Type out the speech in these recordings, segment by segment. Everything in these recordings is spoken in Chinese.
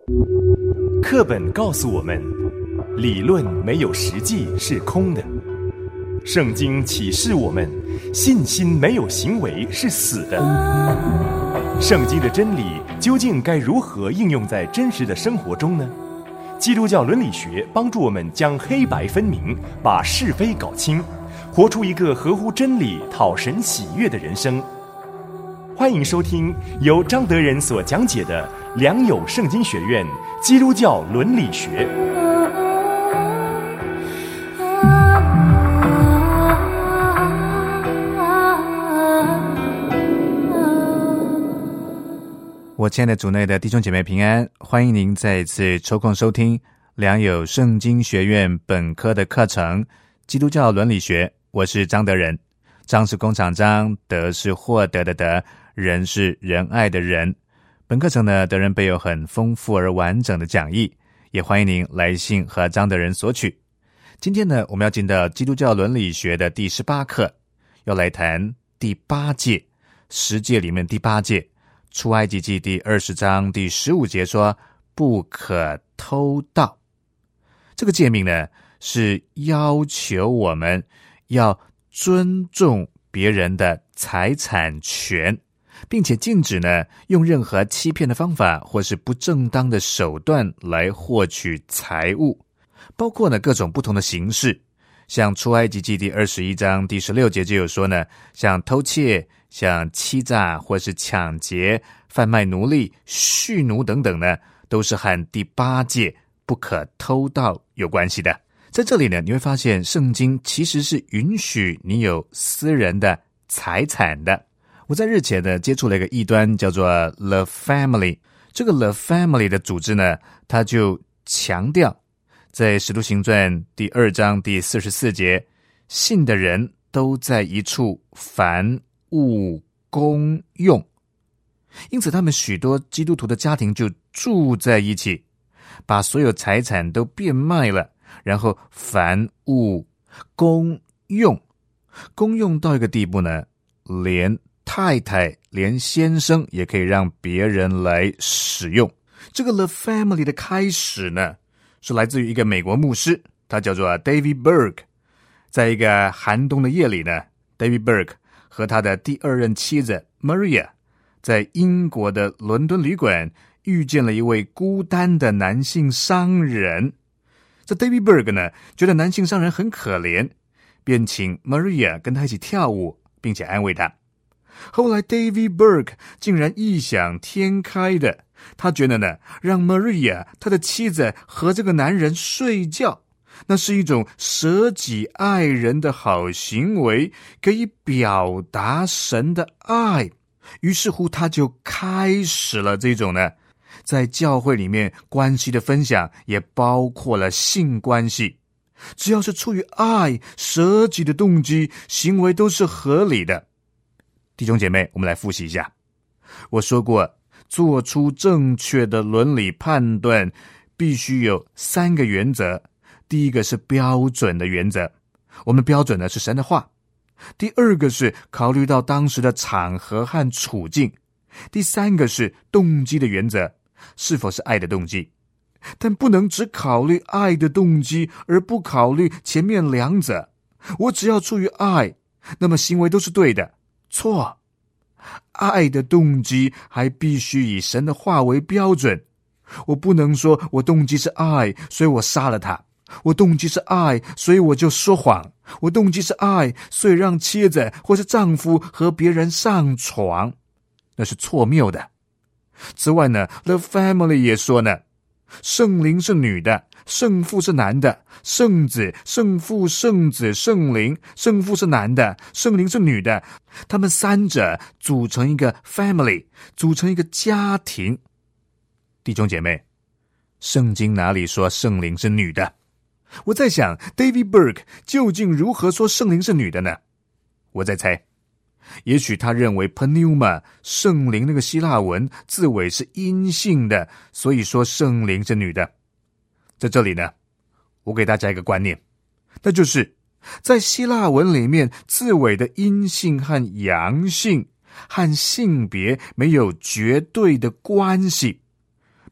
课本告诉我们，理论没有实际是空的。圣经启示我们，信心没有行为是死的。圣经的真理究竟该如何应用在真实的生活中呢？基督教伦理学帮助我们将黑白分明，把是非搞清，活出一个合乎真理、讨神喜悦的人生。欢迎收听由张德仁所讲解的良友圣经学院基督教伦理学。 我亲爱的主内的弟兄姐妹平安，欢迎您再一次抽空收听良友圣经学院本科的课程基督教伦理学。我是张德仁，张是工厂张，德是获得的德，仁是仁爱的仁。本课程呢，德仁备有很丰富而完整的讲义，也欢迎您来信和张德仁索取。今天呢，我们要进到基督教伦理学的第18课，要来谈第8诫，10诫里面第8诫，出埃及记第20章第15节说不可偷盗。这个诫命呢，是要求我们要尊重别人的财产权，并且禁止呢用任何欺骗的方法或是不正当的手段来获取财物，包括呢各种不同的形式。像出埃及记第21章第16节就有说呢，像偷窃、像欺诈或是抢劫、贩卖奴隶、蓄奴等等呢，都是和第8诫不可偷盗有关系的。在这里呢，你会发现圣经其实是允许你有私人的财产的。我在日前呢接触了一个异端，叫做 The Family。 这个 The Family 的组织呢，它就强调在使徒行传第2章第44节，信的人都在一处凡物公用。因此他们许多基督徒的家庭就住在一起，把所有财产都变卖了，然后凡物公用。公用到一个地步呢，连太太连先生也可以让别人来使用。这个 The Family 的开始呢，是来自于一个美国牧师，他叫做 David Berg。 在一个寒冬的夜里呢， David Berg 和他的第2任妻子 Maria 在英国的伦敦旅馆遇见了一位孤单的男性商人。这 David Berg 呢，觉得男性商人很可怜，便请 Maria 跟他一起跳舞，并且安慰他。后来 David Berg 竟然异想天开的，他觉得呢，让 Maria 他的妻子和这个男人睡觉，那是一种舍己爱人的好行为，可以表达神的爱。于是乎他就开始了这种呢，在教会里面关系的分享，也包括了性关系。只要是出于爱、舍己的动机，行为都是合理的。弟兄姐妹，我们来复习一下。我说过，做出正确的伦理判断必须有3个原则。第一个是标准的原则，我们标准呢是神的话。第2个是考虑到当时的场合和处境。第3个是动机的原则，是否是爱的动机。但不能只考虑爱的动机，而不考虑前面2者。我只要出于爱，那么行为都是对的。错，爱的动机还必须以神的话为标准。我不能说我动机是爱，所以我杀了他；我动机是爱，所以我就说谎；我动机是爱，所以让妻子或是丈夫和别人上床，那是错谬的。此外呢， The Family 也说呢，圣灵是女的，圣父是男的；圣子、圣父、圣子、圣灵，圣父是男的，圣灵是女的，他们3者组成一个 family， 组成一个家庭。弟兄姐妹，圣经哪里说圣灵是女的？我在想 David Berg 究竟如何说圣灵是女的呢？我在猜，也许他认为 pneuma 圣灵那个希腊文字尾是阴性的，所以说圣灵是女的。在这里呢，我给大家一个观念，那就是在希腊文里面，字尾的阴性和阳性和性别没有绝对的关系。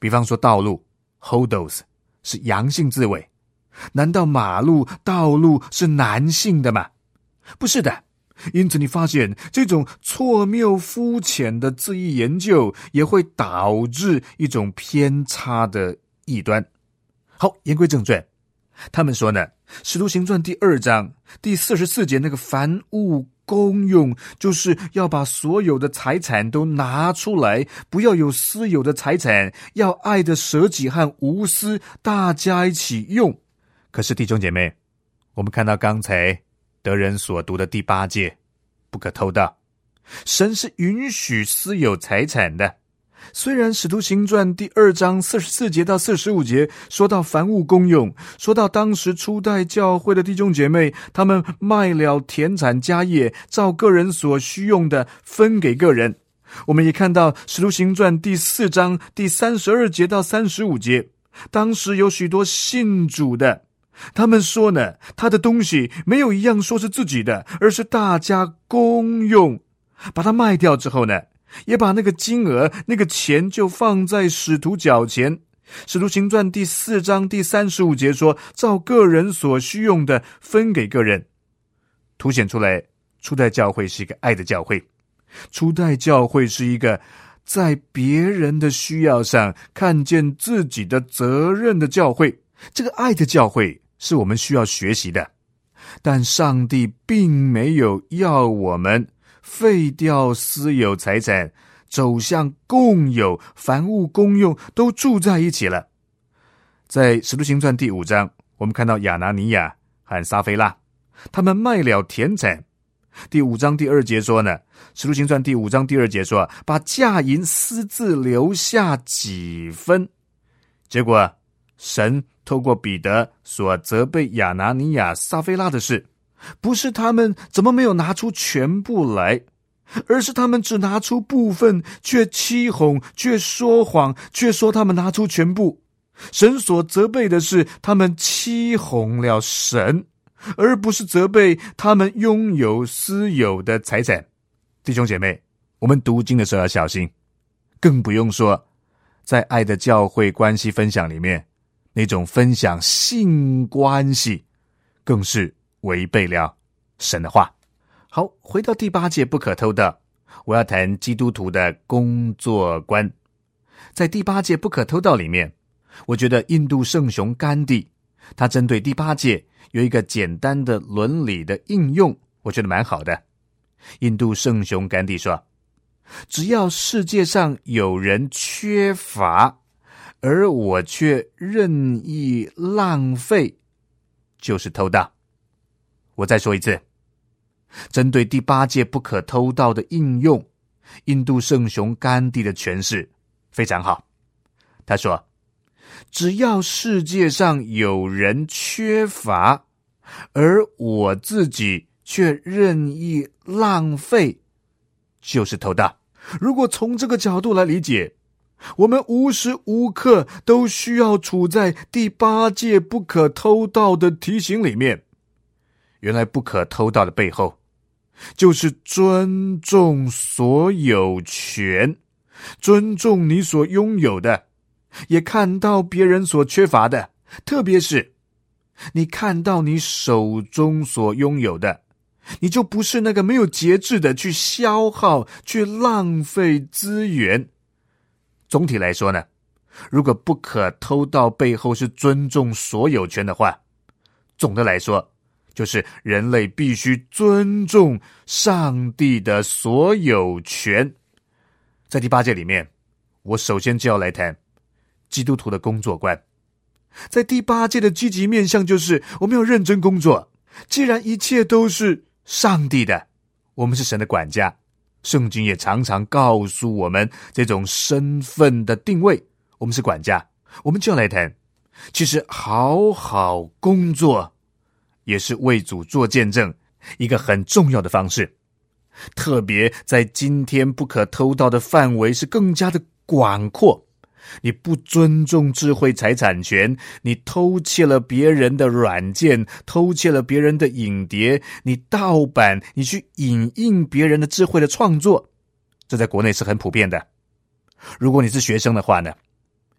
比方说道路 hodos 是阳性字尾，难道马路道路是男性的吗？不是的。因此你发现这种错谬肤浅的字义研究也会导致一种偏差的异端。好，言归正传，他们说呢，使徒行传第2章第44节那个凡物公用，就是要把所有的财产都拿出来，不要有私有的财产，要爱的舍己和无私，大家一起用。可是弟兄姐妹，我们看到刚才德人所读的第8诫，不可偷盗，神是允许私有财产的。虽然使徒行传第2章44节到45节说到凡物公用，说到当时初代教会的弟兄姐妹，他们卖了田产家业，照个人所需用的分给个人。我们也看到使徒行传第4章第32节到35节，当时有许多信主的，他们说呢，他的东西没有一样说是自己的，而是大家公用。把它卖掉之后呢，也把那个金额那个钱就放在使徒脚前。使徒行传第4章第35节说，照个人所需用的分给个人，凸显出来初代教会是一个爱的教会。初代教会是一个在别人的需要上看见自己的责任的教会。这个爱的教会是我们需要学习的，但上帝并没有要我们废掉私有财产，走向共有，凡物公用，都住在一起了。在使徒行传第5章，我们看到亚拿尼亚和撒非拉，他们卖了田产。第5章第2节说呢，使徒行传第5章第2节说，把价银私自留下几分。结果神透过彼得所责备亚拿尼亚撒非拉的事，不是他们怎么没有拿出全部来，而是他们只拿出部分，却欺哄，却说谎，却说他们拿出全部。神所责备的是他们欺哄了神，而不是责备他们拥有私有的财产。弟兄姐妹，我们读经的时候要小心，更不用说在爱的教会关系分享里面，那种分享性关系更是违背了神的话。好，回到第8诫不可偷盗，我要谈基督徒的工作观。在第8诫不可偷盗里面，我觉得印度圣雄甘地他针对第8诫有一个简单的伦理的应用，我觉得蛮好的。印度圣雄甘地说，只要世界上有人缺乏，而我却任意浪费，就是偷盗。我再说一次，针对第8诫不可偷盗的应用，印度圣雄甘地的诠释非常好。他说，只要世界上有人缺乏，而我自己却任意浪费，就是偷盗。如果从这个角度来理解，我们无时无刻都需要处在第8诫不可偷盗的提醒里面。原来不可偷盗的背后，就是尊重所有权，尊重你所拥有的，也看到别人所缺乏的，特别是你看到你手中所拥有的，你就不是那个没有节制的去消耗，去浪费资源。总体来说呢，如果不可偷盗背后是尊重所有权的话，总的来说就是人类必须尊重上帝的所有权。在第8诫里面，我首先就要来谈基督徒的工作观。在第8诫的积极面向就是我们要认真工作。既然一切都是上帝的，我们是神的管家，圣经也常常告诉我们这种身份的定位，我们是管家。我们就要来谈，其实好好工作也是为主做见证一个很重要的方式。特别在今天不可偷盗的范围是更加的广阔，你不尊重智慧财产权，你偷窃了别人的软件，偷窃了别人的影碟，你盗版，你去影印别人的智慧的创作，这在国内是很普遍的。如果你是学生的话呢，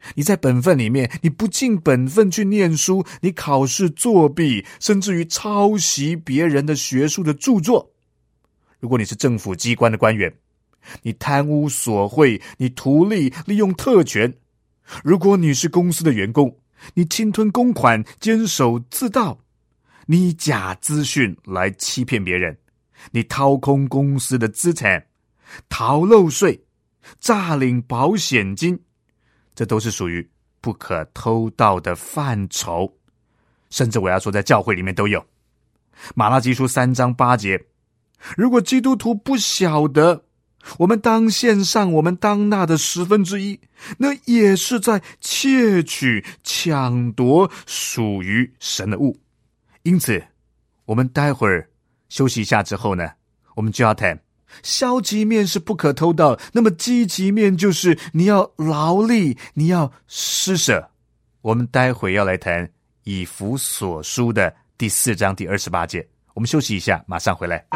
你在本分里面，你不尽本分去念书，你考试作弊，甚至于抄袭别人的学术的著作。如果你是政府机关的官员，你贪污索贿，你图利，利用特权。如果你是公司的员工，你侵吞公款，监守自盗，你以假资讯来欺骗别人，你掏空公司的资产，逃漏税，诈领保险金，这都是属于不可偷盗的范畴。甚至我要说在教会里面都有。马拉基书3章8节，如果基督徒不晓得我们当献上我们当纳的1/10，那也是在窃取抢夺属于神的物。因此我们待会儿休息一下之后呢，我们就要谈消极面是不可偷盗，那么积极面就是你要劳力，你要施舍。我们待会要来谈以弗所书的第4章第28节。我们休息一下，马上回来。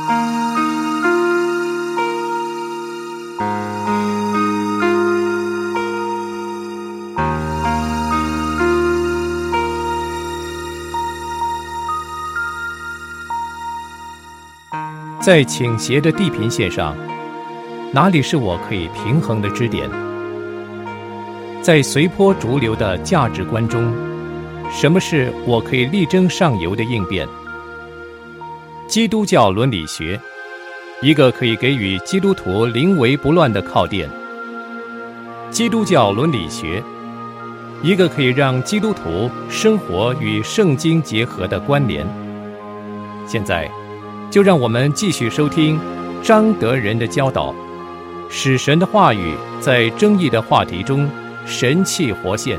在倾斜的地平线上，哪里是我可以平衡的支点？在随波逐流的价值观中，什么是我可以力争上游的应变？基督教伦理学，一个可以给予基督徒临危不乱的靠垫。基督教伦理学，一个可以让基督徒生活与圣经结合的关联。现在就让我们继续收听张德仁的教导，使神的话语在争议的话题中神气活现。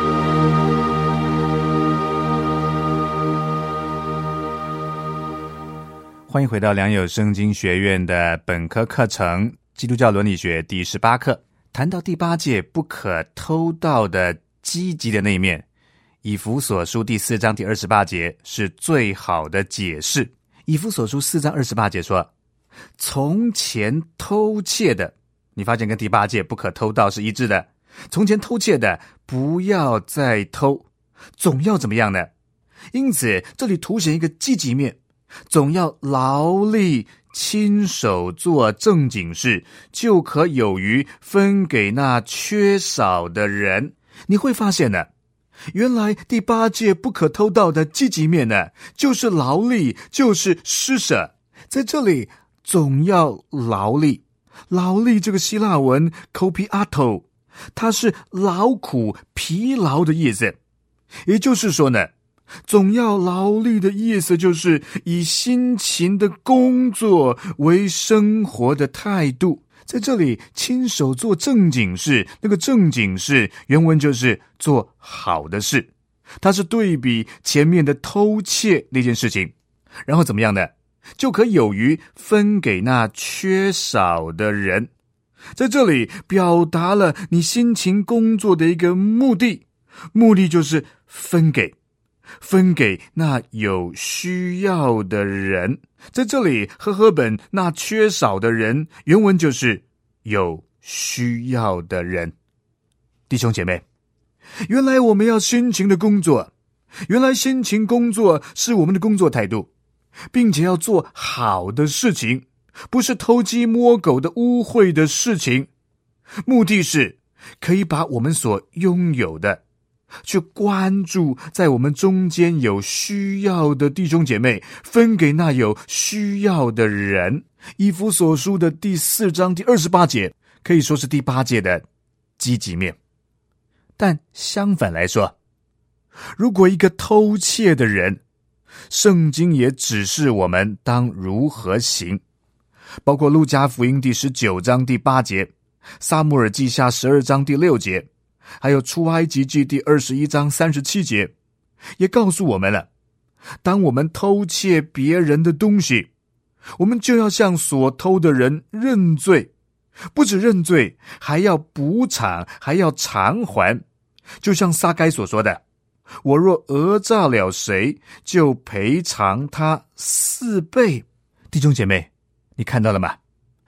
欢迎回到良友圣经学院的本科课程基督教伦理学第18课。谈到第8届不可偷盗的积极的那一面，以弗所书第4章第28节是最好的解释。以弗所书4章28节说，从前偷窃的，你发现跟第8届不可偷盗是一致的，从前偷窃的不要再偷，总要怎么样呢？因此这里凸显一个积极面，总要劳力亲手做正经事，就可有余分给那缺少的人。你会发现呢，原来第8届不可偷盗的积极面呢，就是劳力，就是施舍。在这里总要劳力，劳力这个希腊文 kopiato， 它是劳苦疲劳的意思。也就是说呢，总要劳力的意思就是以辛勤的工作为生活的态度。在这里亲手做正经事，那个正经事原文就是做好的事，它是对比前面的偷窃那件事情，然后怎么样呢？就可有余分给那缺少的人。在这里表达了你辛勤工作的一个目的，目的就是分给那有需要的人。在这里和合本那缺少的人原文就是有需要的人。弟兄姐妹，原来我们要辛勤的工作，原来辛勤工作是我们的工作态度，并且要做好的事情，不是偷鸡摸狗的污秽的事情。目的是可以把我们所拥有的去关注在我们中间有需要的弟兄姐妹，分给那有需要的人。以弗所书的第4章第28节可以说是第8届的积极面。但相反来说，如果一个偷窃的人，圣经也指示我们当如何行，包括路加福音第19章第8节，撒母耳记下12章第6节，还有出埃及记第21章37节，也告诉我们了，当我们偷窃别人的东西，我们就要向所偷的人认罪，不止认罪，还要补偿，还要偿还。就像撒该所说的，我若讹诈了谁，就赔偿他4倍。弟兄姐妹，你看到了吗？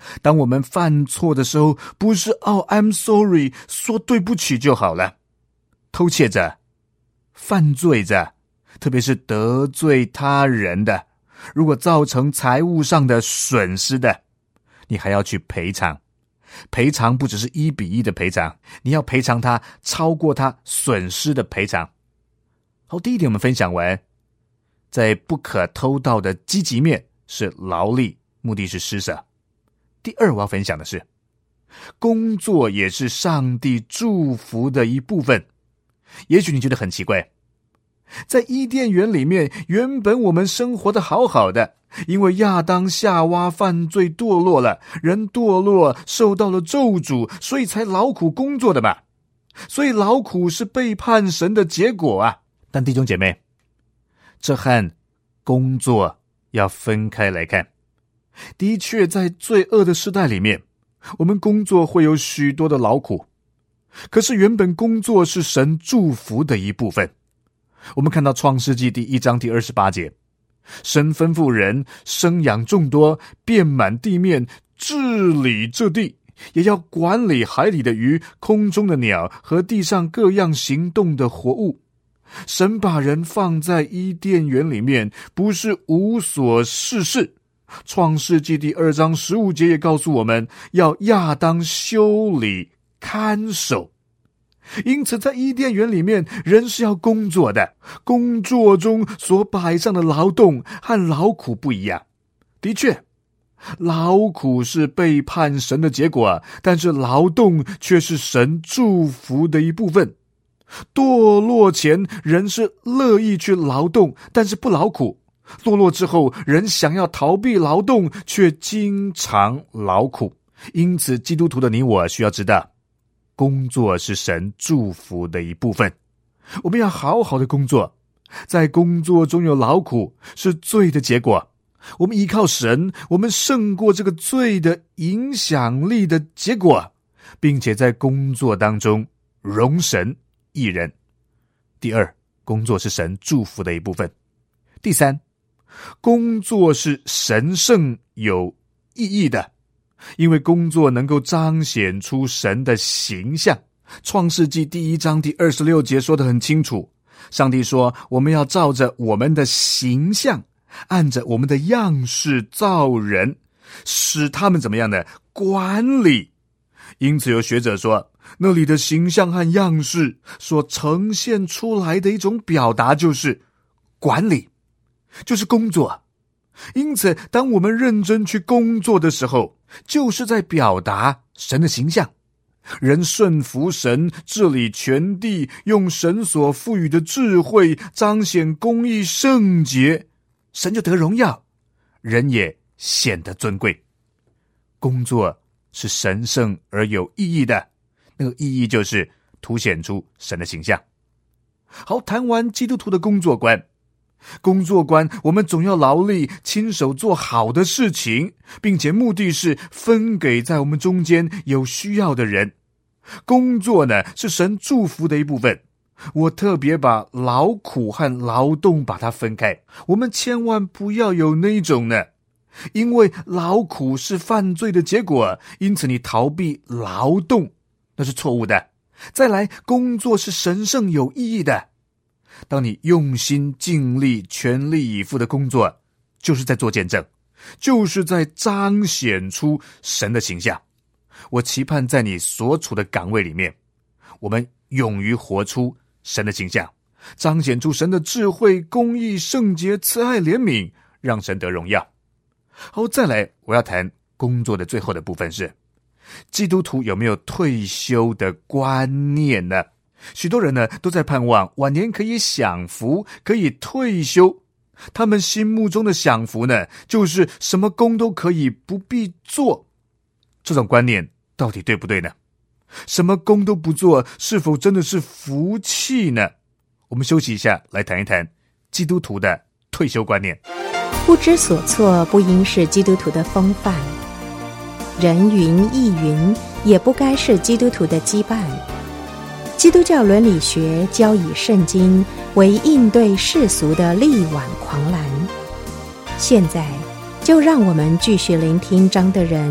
当我们犯错的时候，不是I'm sorry 说对不起就好了。偷窃着，犯罪着，特别是得罪他人的，如果造成财务上的损失的，你还要去赔偿。赔偿不只是1:1的赔偿，你要赔偿他超过他损失的赔偿。好，第一点我们分享完，在不可偷盗的积极面是劳力，目的是施舍。第二我要分享的是，工作也是上帝祝福的一部分。也许你觉得很奇怪，在伊甸园里面，原本我们生活的好好的，因为亚当夏娃犯罪堕落了，人堕落受到了咒诅，所以才劳苦工作的嘛。所以劳苦是背叛神的结果啊。但弟兄姐妹，这和工作要分开来看。的确，在罪恶的时代里面，我们工作会有许多的劳苦，可是原本工作是神祝福的一部分。我们看到创世纪第1章第28节，神吩咐人生养众多，遍满地面，治理这地，也要管理海里的鱼，空中的鸟和地上各样行动的活物。神把人放在伊甸园里面，不是无所事事。创世纪第2章15节也告诉我们，要亚当修理看守。因此在伊甸园里面，人是要工作的，工作中所摆上的劳动和劳苦不一样。的确，劳苦是背叛神的结果，但是劳动却是神祝福的一部分。堕落前，人是乐意去劳动，但是不劳苦。堕落之后，人想要逃避劳动，却经常劳苦。因此基督徒的你我需要知道，工作是神祝福的一部分。我们要好好的工作，在工作中有劳苦是罪的结果。我们依靠神，我们胜过这个罪的影响力的结果，并且在工作当中荣神益人。第二，工作是神祝福的一部分。第三，工作是神圣有意义的，因为工作能够彰显出神的形象。创世纪第1章第26节说得很清楚，上帝说，我们要照着我们的形象，按着我们的样式造人，使他们怎么样呢？管理。因此有学者说，那里的形象和样式所呈现出来的一种表达就是管理，就是工作。因此当我们认真去工作的时候，就是在表达神的形象。人顺服神，治理全地，用神所赋予的智慧彰显公义圣洁，神就得荣耀，人也显得尊贵。工作是神圣而有意义的，那个意义就是凸显出神的形象。好，谈完基督徒的工作观，我们总要劳力亲手做好的事情，并且目的是分给在我们中间有需要的人。工作呢，是神祝福的一部分。我特别把劳苦和劳动把它分开，我们千万不要有那种呢，因为劳苦是犯罪的结果，因此你逃避劳动，那是错误的。再来，工作是神圣有意义的。当你用心尽力全力以赴的工作，就是在做见证，就是在彰显出神的形象。我期盼在你所处的岗位里面，我们勇于活出神的形象，彰显出神的智慧、公义、圣洁、慈爱、怜悯，让神得荣耀。好，再来我要谈工作的最后的部分是，基督徒有没有退休的观念呢？许多人呢都在盼望晚年可以享福，可以退休。他们心目中的享福呢，就是什么工都可以不必做。这种观念到底对不对呢？什么工都不做，是否真的是福气呢？我们休息一下，来谈一谈基督徒的退休观念。 不知所措不应是基督徒的风范，人云亦云也不该是基督徒的羁绊。基督教伦理学教以圣经为应对世俗的力挽狂澜。现在就让我们继续聆听张德仁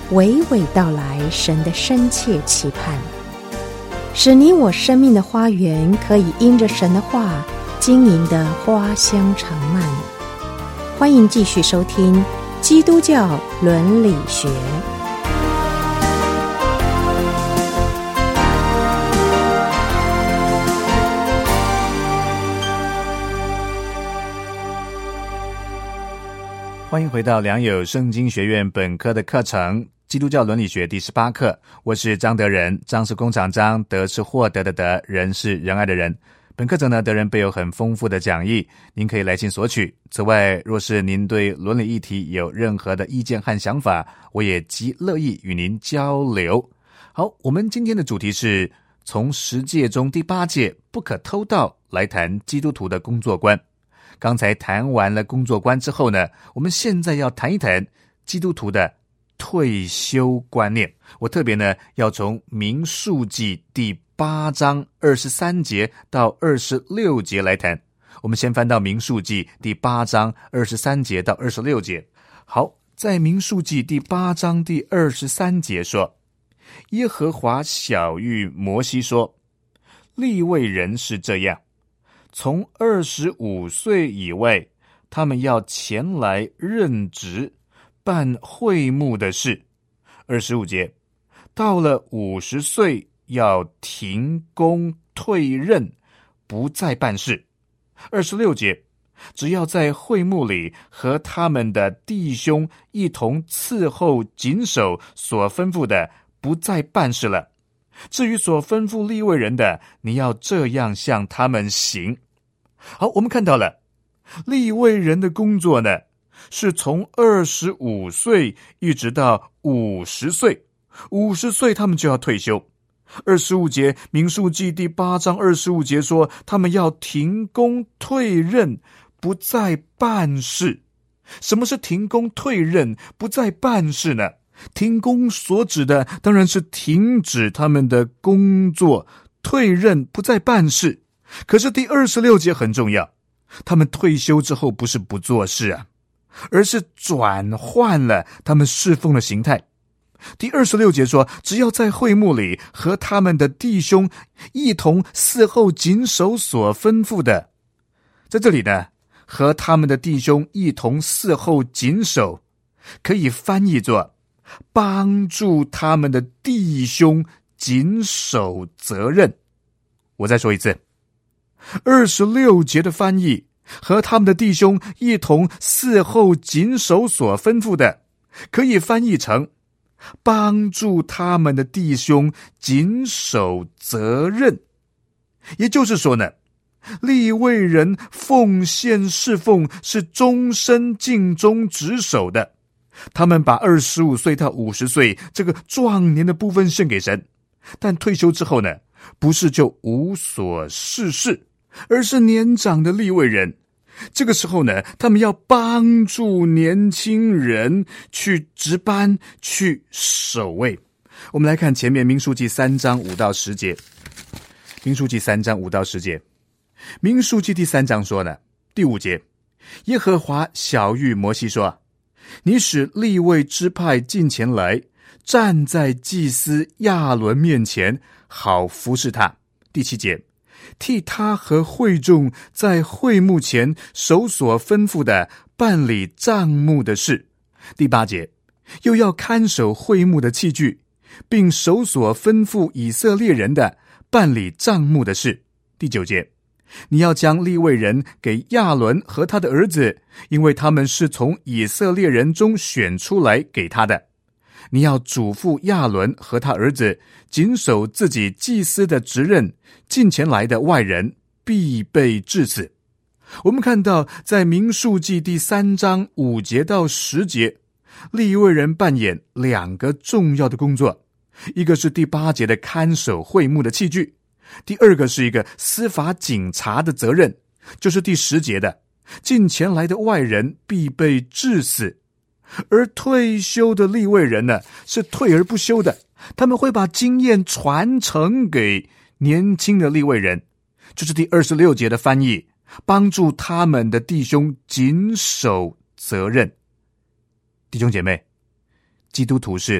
娓娓道来神的深切期盼，使你我生命的花园可以因着神的话经营的花香长漫。欢迎继续收听基督教伦理学。 欢迎回到良友圣经学院本科的课程基督教伦理学第18课，我是张德仁，张是工厂张，德是获得的德，仁是仁爱的仁。本课程呢，德仁备有很丰富的讲义，您可以来信索取。此外，若是您对伦理议题有任何的意见和想法，我也极乐意与您交流。好，我们今天的主题是从10诫中第8诫不可偷盗来谈基督徒的工作观。刚才谈完了工作观之后呢，我们现在要谈一谈基督徒的退休观念。我特别呢要从民数记第8章23节到26节来谈。我们先翻到民数记第8章23节到26节。好，在民数记第8章第23节说，耶和华晓谕摩西说，利未人是这样，从25岁以外，他们要前来任职，办会幕的事。25节，到了50岁要停工退任，不再办事。26节，只要在会幕里和他们的弟兄一同伺候谨守所吩咐的，不再办事了。至于所吩咐利未人的，你要这样向他们行。好，我们看到了利未人的工作呢，是从25岁一直到50岁，50岁他们就要退休。25节，民数记第8章25节说，他们要停工退任，不再办事。什么是停工退任，不再办事呢？停工所指的当然是停止他们的工作，退任不再办事。可是第26节很重要，他们退休之后不是不做事啊，而是转换了他们侍奉的形态。第26节说，只要在会幕里和他们的弟兄一同伺候谨守所吩咐的。在这里呢，和他们的弟兄一同伺候谨守，可以翻译作帮助他们的弟兄谨守责任。我再说一次，26节的翻译，和他们的弟兄一同伺候谨守所吩咐的，可以翻译成帮助他们的弟兄谨守责任。也就是说呢，利未人奉献侍奉是终身尽忠职守的。他们把25岁到50岁这个壮年的部分献给神，但退休之后呢，不是就无所事事，而是年长的利未人。这个时候呢，他们要帮助年轻人去值班，去守卫。我们来看前面民数记3章5到10节。民数记3章5到10节。民数记第3章说呢，第5节，耶和华晓谕摩西说，你使利未支派近前来，站在祭司亚伦面前，好服侍他。第7节，替他和会众在会幕前守所吩咐的，办理帐幕的事。第8节，又要看守会幕的器具，并守所吩咐以色列人的，办理帐幕的事。第9节，你要将利未人给亚伦和他的儿子，因为他们是从以色列人中选出来给他的。你要嘱咐亚伦和他儿子谨守自己祭司的职任，近前来的外人必被治死。我们看到在民数记第3章5节到10节，利未人扮演2个重要的工作，一个是第8节的看守会幕的器具，第二个是一个司法警察的责任，就是第10节的近前来的外人必被治死。而退休的利未人呢，是退而不休的，他们会把经验传承给年轻的利未人，就是第26节的翻译，帮助他们的弟兄谨守责任。弟兄姐妹，基督徒是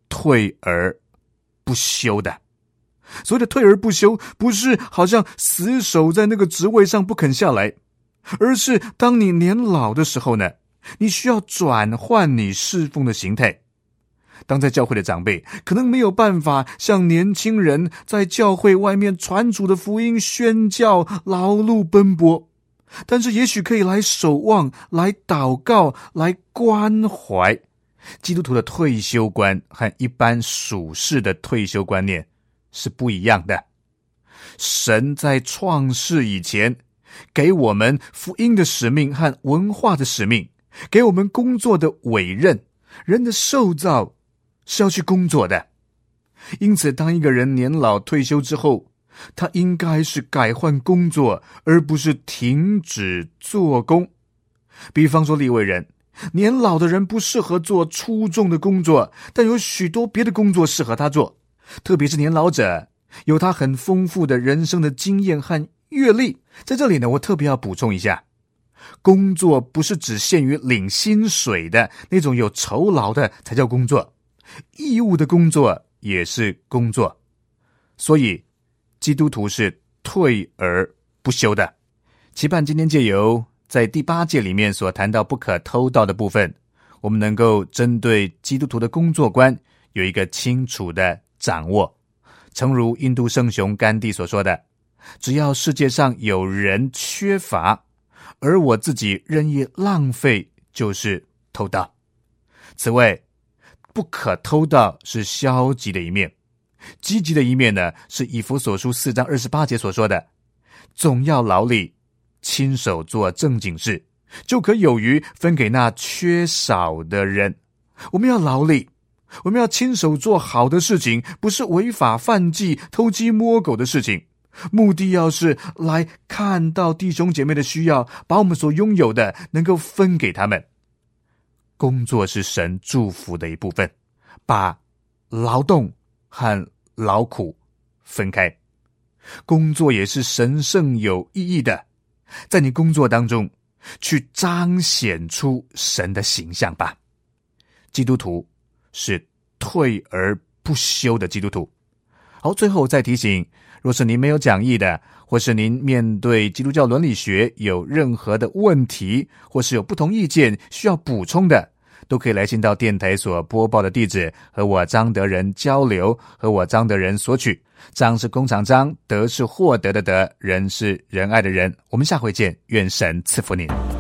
退而不休的。所谓的退而不休，不是好像死守在那个职位上不肯下来，而是当你年老的时候呢，你需要转换你侍奉的形态。当在教会的长辈可能没有办法像年轻人在教会外面传主的福音宣教劳碌奔波，但是也许可以来守望，来祷告，来关怀。基督徒的退休观和一般属世的退休观念是不一样的。神在创世以前给我们福音的使命和文化的使命，给我们工作的委任。人的受造是要去工作的，因此当一个人年老退休之后，他应该是改换工作，而不是停止做工。比方说利未人，年老的人不适合做出众的工作，但有许多别的工作适合他做。特别是年老者，有他很丰富的人生的经验和阅历。在这里呢，我特别要补充一下，工作不是只限于领薪水的那种有酬劳的才叫工作，义务的工作也是工作。所以基督徒是退而不休的。期盼今天借由在第8诫里面所谈到不可偷盗的部分，我们能够针对基督徒的工作观有一个清楚的掌握。诚如印度圣雄甘地所说的，只要世界上有人缺乏，而我自己任意浪费，就是偷盗。此外，不可偷盗是消极的一面，积极的一面呢，是以弗所书4章28节所说的，总要劳力，亲手做正经事，就可有余分给那缺少的人。我们要劳力，我们要亲手做好的事情，不是违法犯纪偷鸡摸狗的事情。目的要是来看到弟兄姐妹的需要，把我们所拥有的能够分给他们。工作是神祝福的一部分，把劳动和劳苦分开。工作也是神圣有意义的，在你工作当中去彰显出神的形象吧。基督徒是退而不休的基督徒。好，最后再提醒，若是您没有讲义的，或是您面对基督教伦理学有任何的问题，或是有不同意见需要补充的，都可以来信到电台所播报的地址，和我张德仁交流，和我张德仁索取。张是工厂张，德是获得的德，仁是仁爱的仁。我们下回见，愿神赐福您。